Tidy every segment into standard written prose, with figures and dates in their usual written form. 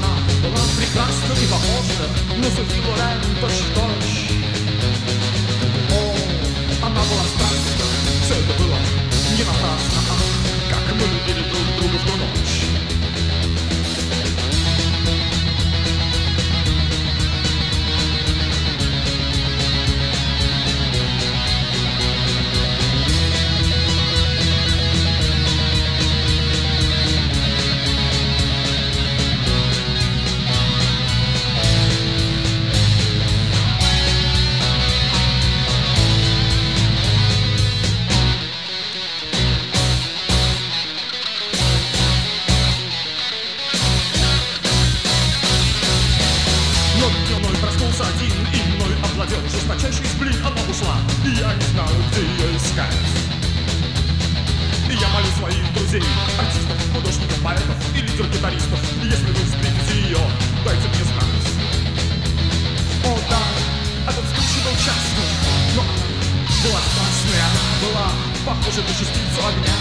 была прекрасна и похожа на Софи Лорен точь-в-точь. О, она была страстна, все это было не напрасно. Как мы любили друг друга в ту ночь. Проснулся один, и мной овладел жесточайший сплин. Она ушла, и я не знал, где ее искать. И я молю своих друзей, артистов, художников, поэтов и лидер-гитаристов: если вы встретите ее, дайте мне знать. О да, этот случай был частный, но она была страстной, она была похожа на частицу огня.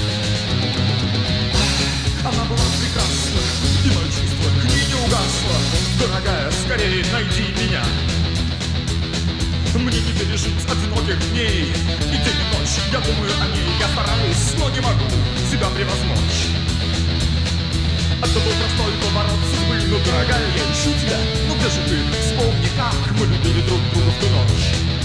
Она была прекрасна, и мое чувство к ней не угасло. Дорогая, скорее найди меня. Мне не пережить одиноких дней. И день и ночь я думаю о ней. Я стараюсь, но не могу себя превозмочь. Это был простой поворот судьбы. Ну, дорогая, я ищу тебя. Ну где же ты? Вспомни, как мы любили друг друга в ту ночь.